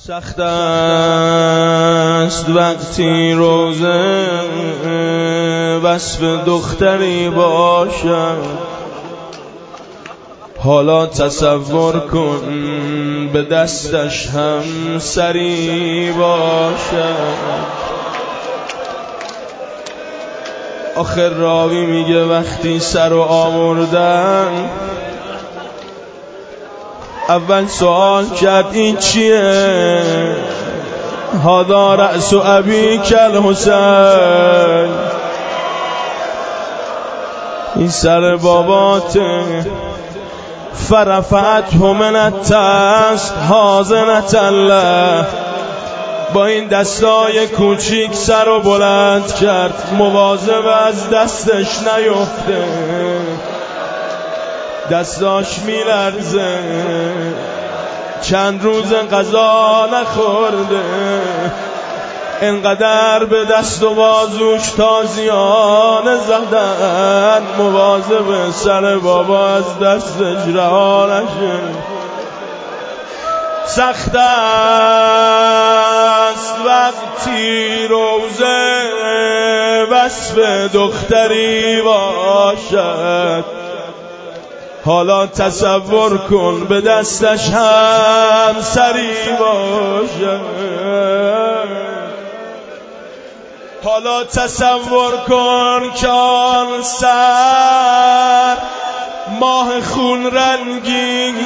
سخت است وقتی روزه وصف دختری باشد، حالا تصور کن به دستش هم سری باشد. آخر راوی میگه وقتی سر رو آوردن اول سوال کرد این چیه؟ هذا رأس ابیک الحسین، این سر باباته. فرفعته من التست حاضنة الله، با این دستای کوچیک سر رو بلند کرد مواظب از دستش نیفته، دستاش میلرزه، چند روز غذا نخورده، انقدر به دست و بازوش تازیانه زدن مواظب سر بابا از دستش رها نشه. سخت است وقتی روزه وصف دختری باشد، حالا تصور کن به دستش هم سری باشد. حالا تصور کن که آن سر ماه خون رنگی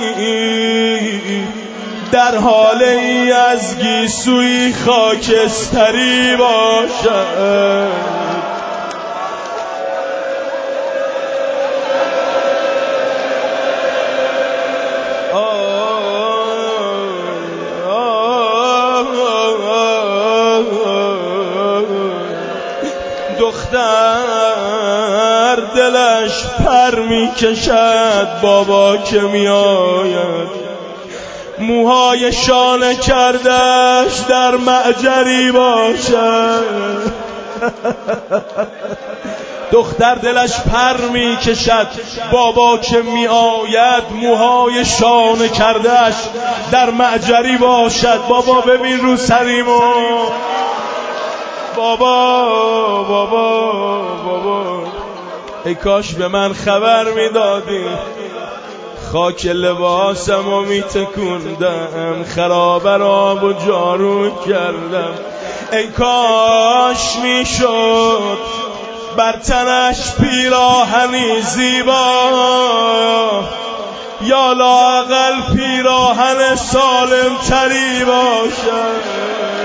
در حال ای از گیسوی خاکستری باشد. دختر دلش پر می کشد بابا که می آید، موهای شانه کردش در معجری باشد. دختر دلش پر می کشد بابا که می آید، موهای شانه کردش در معجری باشد. بابا ببین رو سریمو، بابا بابا بابا ای کاش به من خبر میدادی، خاک لباسمو میتکوندم، خرابه را و جارو کردم. ای کاش میشد بر تنش پیراهنی زیبا، یا لااقل پیراهن سالم تری باشد.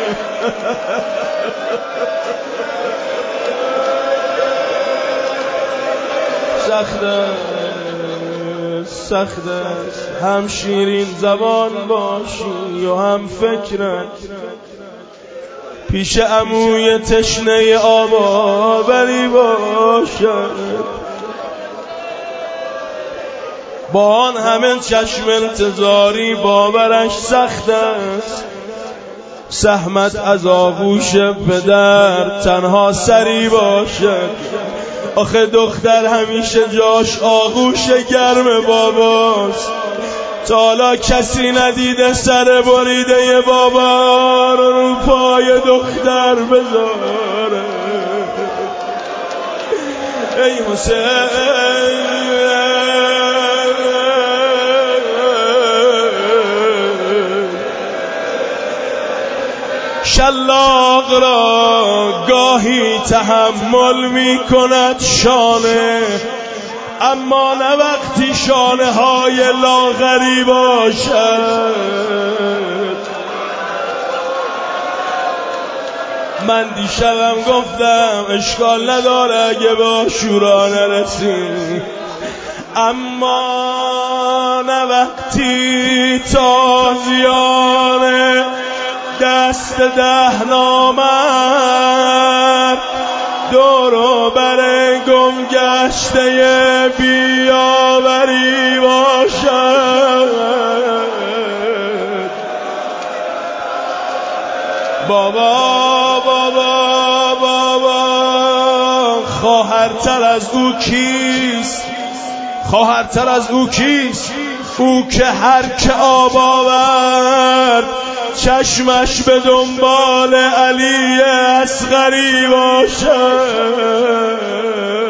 سخت است هم شیرین زبان باشی و هم فکرت پیش عموی تشنه آب آوری باشد. با آن همه چشم انتظاری باورش سخت است، سهمت از آغوش پدر تنها سری باشد. آخه دختر همیشه جاش آغوش گرم باباست، تا حالا کسی ندیده سر بریده بابا رو پای دختر بذاره. ای حسین شلاق را گاهی تحمل می کند شانه، اما نه وقتی شانه های لاغری باشد. من دیشبم گفتم اشکال نداره اگه به عاشورا نرسیم، اما نه وقتی تازیانه دست 10 نامرد دورو بر گم گشته بیاوری باشد. بابا بابا بابا خواهرتر از او کیست؟ خواهرتر از او کیست؟ او که هر که آب آورد چشمش به دنبال علی اصغری باشد.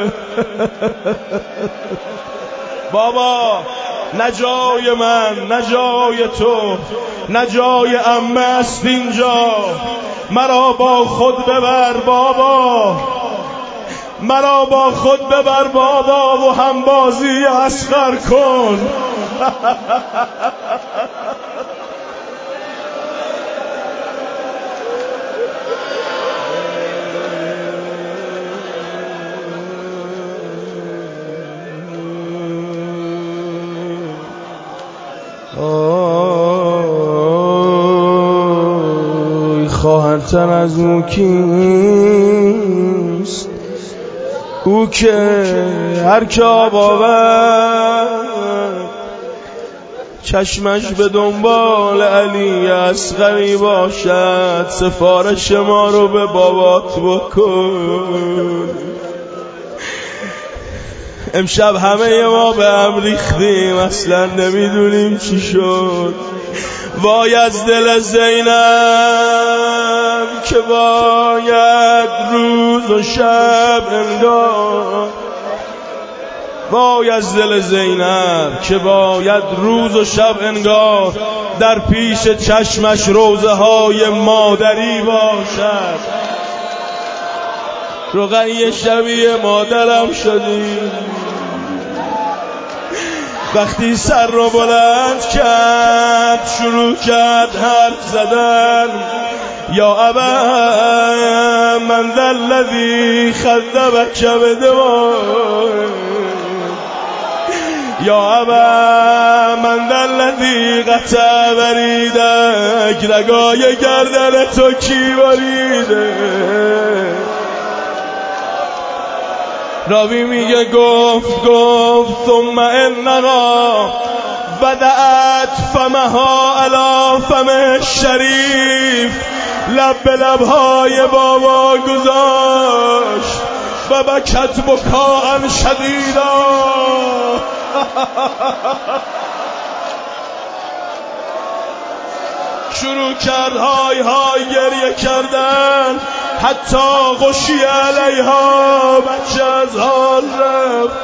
بابا نه جای من، نه جای تو، نه جای عمه است اینجا. مرا با خود ببر بابا، مرا با خود ببر بابا و هم بازی اصغر کن. خواهرتر از او کیست؟ او که هر که آب آورد چشمش به دنبال علی اصغری باشد. سفارش ما رو به بابات بکن. امشب همه ما به هم ریختیم، اصلا نمیدونیم چی شد. وای از دل زینب که باید روز و شب انگار، وای از دل زینب که باید روز و شب انگار در پیش چشمش روزه های مادری باشد. رقیه شبیه مادرم شدی. وقتی سر رو بلند کرد شروع کرد حرف زدن. یا ابا من ذا الذی خذبک بدوای، یا ابا من ذا الذی قطع بریدک، رگای گردن تو کی بریده؟ راوی میگه گفت ثم انها بدأت فمها علی فم شریف، لب به لبهای بابا گذاشت و بکت بکاء شدیدا. شروع کرد های های گریه کردن، حتی غشی علیها، بچه از حال رفت.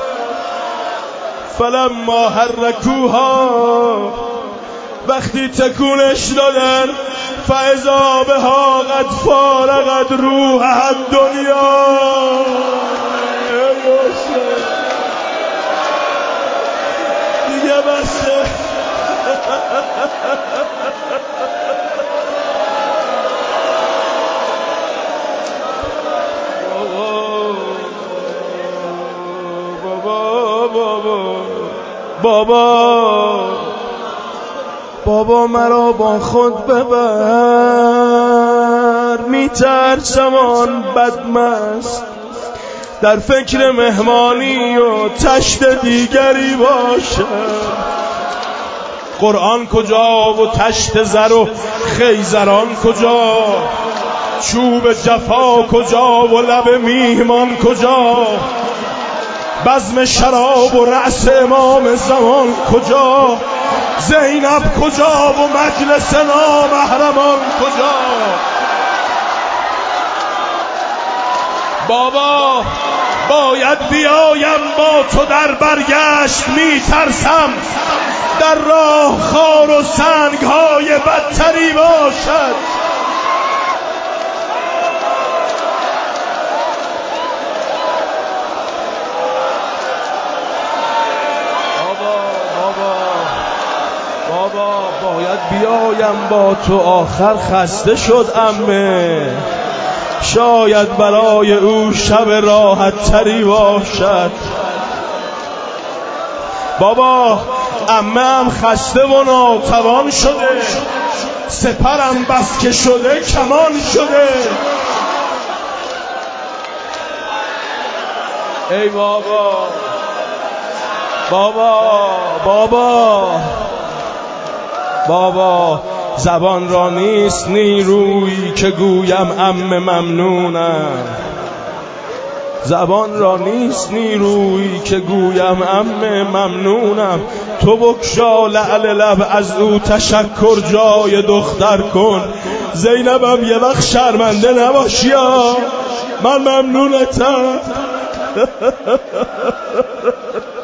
فلما حرکوها، وقتی تکونش دادن، فاذا بها قد فارقت روحها الدنیا. دیگه بسه. بابا مرا با خود ببر، میترسم آن بدمست در فکر مهمانی و تشت دیگری باشد. قرآن کجا و تشت زر و خیزران کجا؟ چوب جفا کجا و لب میهمان کجا؟ بزم شراب و رأس امام زمان کجا؟ زینب کجا و مجلس نامحرمان کجا؟ بابا باید بیایم با تو در برگشت، میترسم در راه خار و سنگ های بدتری باشد. بابا باید بیایم با تو، آخر خسته شد عمه، شاید برای او شب راحت تری باشد. بابا عمه هم خسته و ناتوان شده، سپرم بس که شده کمان شده. ای بابا بابا زبان را نیست نیرویی که گویم عمه ممنونم. زبان را نیست نیرویی که گویم عمه ممنونم. تو بکشا لعل لب از او تشکر جای دختر کن. زینبم یه وقت شرمنده نباشی من ممنونتم.